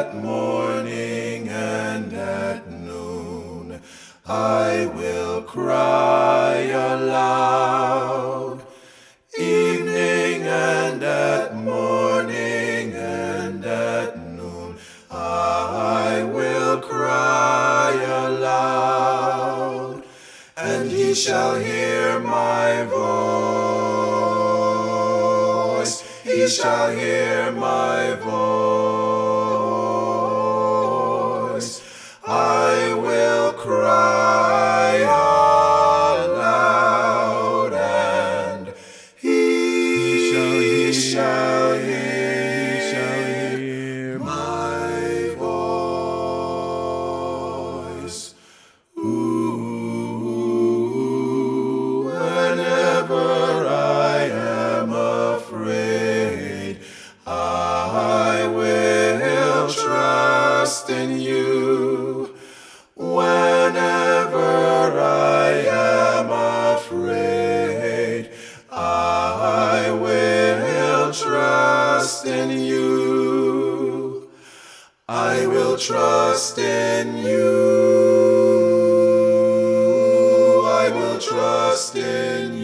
at morning and at noon, I will cry aloud. Evening and at morning and at noon, I will cry aloud, and he shall hear my voice. He shall hear my voice. I will cry aloud, and he shall hear my voice. Ooh, whenever I am afraid, I will trust in you. Whenever I am afraid, I will trust in you. I will trust in you. I will trust in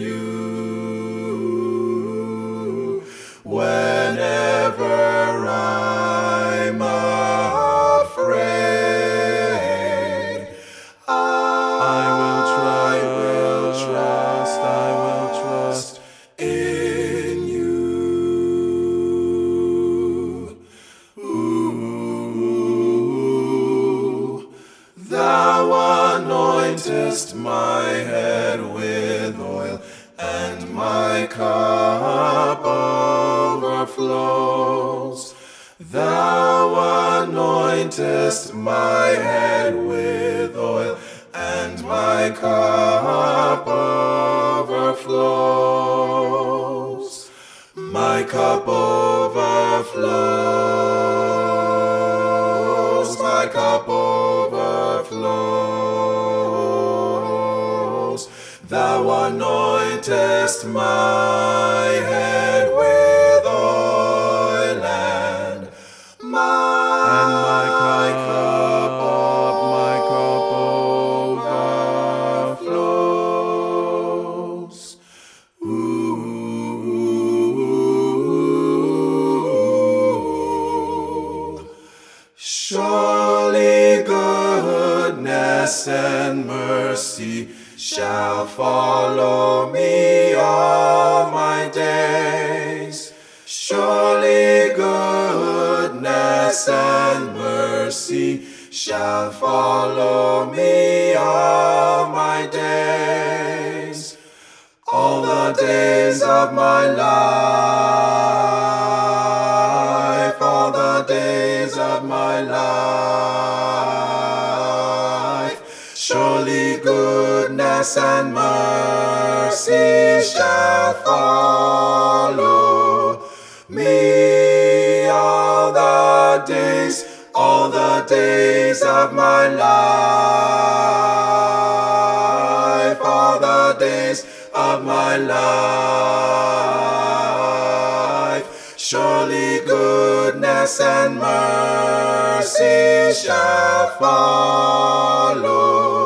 you. Whenever I'm afraid, I will trust in you. Ooh, thou anointest my head with oil, and my cup overflows. Thou anointest my head with oil, and my cup overflows. My cup overflows. My cup overflows. Thou anointest my head with oil, and my cup overflows. Ooh, surely goodness and mercy shall follow me all my days. Surely goodness and mercy shall follow me all my days. All the days of my life, all the days of my life. Surely goodness and mercy shall follow me all the days of my life, all the days of my life. Surely goodness and mercy shall follow